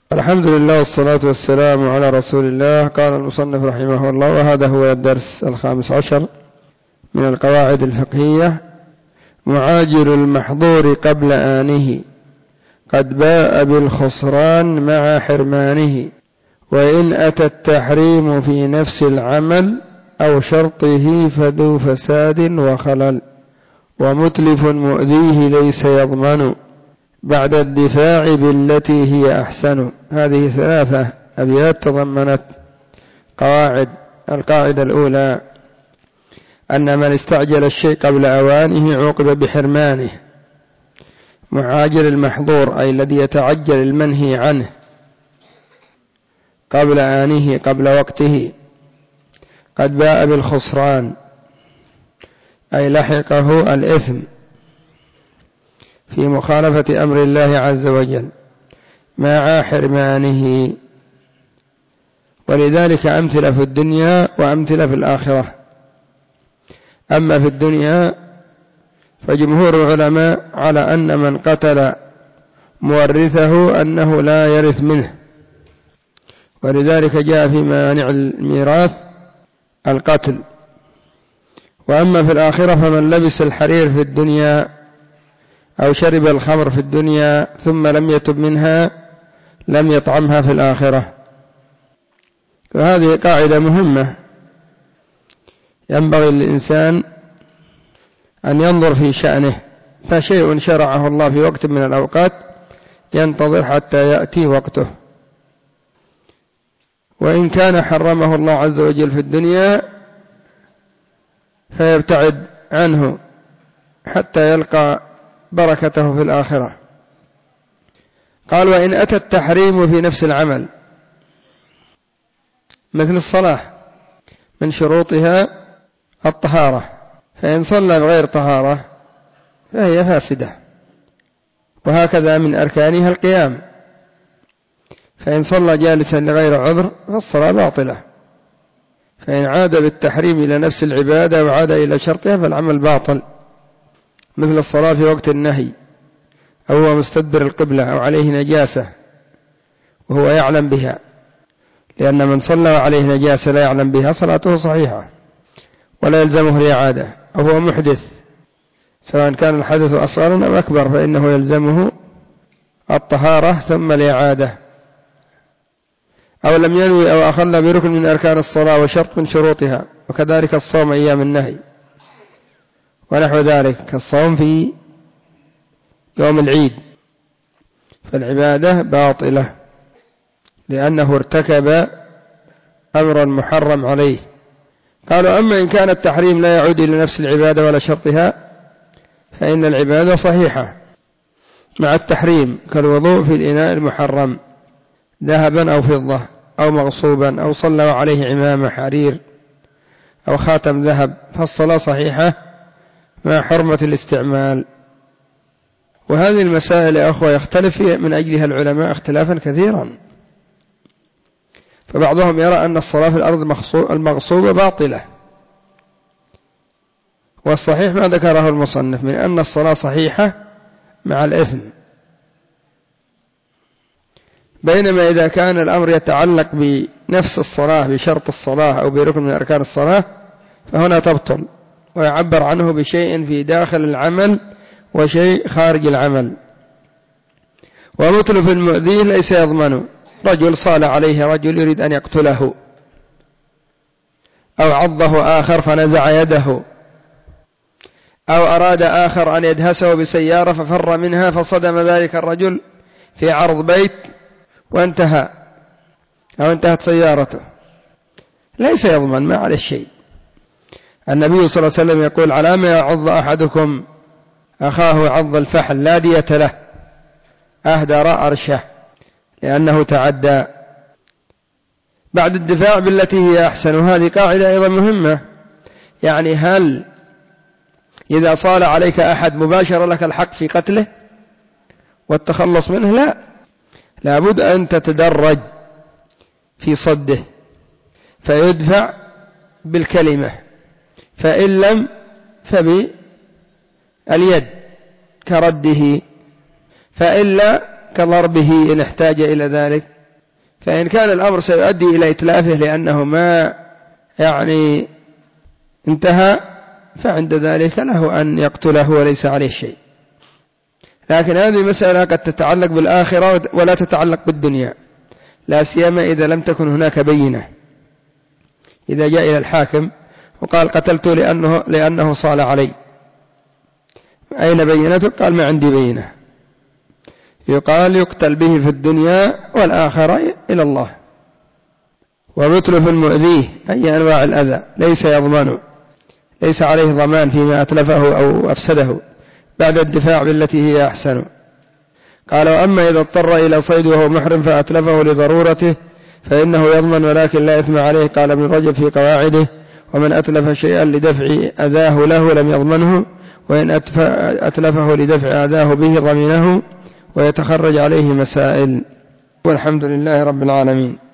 الحمد لله والصلاة والسلام على رسول الله. قال المصنف رحمه الله: وهذا هو الدرس 15 من القواعد الفقهية. معاجل المحظور قبل آنه قد باء بالخسران مع حرمانه، وإن أتى التحريم في نفس العمل أو شرطه فذو فساد وخلل، ومتلف مؤذيه ليس يضمن بعد الدفاع بالتي هي أحسن. هذه 3 أبيات تضمنت القاعدة الأولى: أن من استعجل الشيء قبل أوانه عوقب بحرمانه. معاجل المحظور أي الذي يتعجل المنهي عنه قبل آنه، قبل وقته، قد باء بالخسران أي لحقه الإثم في مخالفة أمر الله عز وجل مع حرمانه. ولذلك أمثلة في الدنيا وأمثلة في الآخرة. أما في الدنيا فجمهور العلماء على أن من قتل مورثه أنه لا يرث منه، ولذلك جاء في مانع الميراث القتل. وأما في الآخرة فمن لبس الحرير في الدنيا أو شرب الخمر في الدنيا ثم لم يتب منها لم يطعمها في الآخرة. وهذه قاعدة مهمة ينبغي للإنسان أن ينظر في شأنه، فشيء شرعه الله في وقت من الأوقات ينتظر حتى يأتي وقته، وإن كان حرمه الله عز وجل في الدنيا فيبتعد عنه حتى يلقى بركته في الآخرة. قال: وإن أتى التحريم في نفس العمل، مثل الصلاة من شروطها الطهارة، فإن صلى بغير طهارة فهي فاسدة، وهكذا من أركانها القيام، فإن صلى جالسا لغير عذر فالصلاة باطلة، فإن عاد بالتحريم إلى نفس العبادة وعاد إلى شرطها فالعمل باطل، مثل الصلاة في وقت النهي أو هو مستدبر القبلة أو عليه نجاسة وهو يعلم بها، لأن من صلى وعليه نجاسة لا يعلم بها صلاته صحيحة ولا يلزمه الإعادة، أو هو محدث سواء كان الحدث أصغر أو أكبر فإنه يلزمه الطهارة ثم الإعادة، أو لم ينوي أو أخل بركن من أركان الصلاة وشرط من شروطها، وكذلك الصوم أيام النهي ونحو ذلك كالصوم في يوم العيد، فالعبادة باطلة لأنه ارتكب أمرا محرم عليه. قالوا: أما إن كان التحريم لا يعود إلى نفس العبادة ولا شرطها فإن العبادة صحيحة مع التحريم، كالوضوء في الإناء المحرم ذهبا أو فضة أو مغصوبا، أو صلى عليه عمامة حرير أو خاتم ذهب، فالصلاة صحيحة مع حرمة الاستعمال. وهذه المسائل يا أخوة يختلف من أجلها العلماء اختلافا كثيرا، فبعضهم يرى أن الصلاة في الأرض المغصوبة باطلة، والصحيح ما ذكره المصنف من أن الصلاة صحيحة مع الإثم. بينما إذا كان الأمر يتعلق بنفس الصلاة بشرط الصلاة أو بركن من أركان الصلاة فهنا تبطل، ويعبر عنه بشيء في داخل العمل وشيء خارج العمل. ومتلف المؤذيه ليس يضمن، رجل صال عليه رجل يريد أن يقتله، أو عضه آخر فنزع يده، أو أراد آخر أن يدهسه بسيارة ففر منها فصدم ذلك الرجل في عرض بيت وانتهى أو انتهت سيارته، ليس يضمن، ما عليه شيء. النبي صلى الله عليه وسلم يقول: على ما يعض أحدكم أخاه عض الفحل لا دية له، أهدر أرشه، لأنه تعدى. بعد الدفاع بالتي هي أحسن، وهذه قاعدة أيضا مهمة، يعني هل إذا صال عليك أحد مباشر لك الحق في قتله والتخلص منه؟ لا، لابد أن تتدرج في صده، فيدفع بالكلمة، فإن لم فباليد كرده، فإلا كضربه إن احتاج إلى ذلك، فإن كان الأمر سيؤدي إلى إتلافه لأنه ما انتهى، فعند ذلك له أن يقتله وليس عليه شيء. لكن هذه مسألة قد تتعلق بالآخرة ولا تتعلق بالدنيا، لا سيما إذا لم تكن هناك بينة. إذا جاء إلى الحاكم وقال قتلت لأنه صال علي، أين بينتك؟ قال ما عندي بينة. يقال يقتل به في الدنيا والآخرة إلى الله. ومتلف المؤذيه أي أنواع الأذى ليس يضمن، ليس عليه ضمان فيما أتلفه أو أفسده بعد الدفاع بالتي هي أحسن. قال وأما إذا اضطر إلى صيد وهو محرم فأتلفه لضرورته فإنه يضمن ولكن لا إثم عليه. قال ابن رجب في قواعده ومن أتلف شيئا لدفع أذاه له لم يضمنه، وإن أتلفه لدفع أذاه به ضمنه، ويتخرج عليه مسائل. والحمد لله رب العالمين.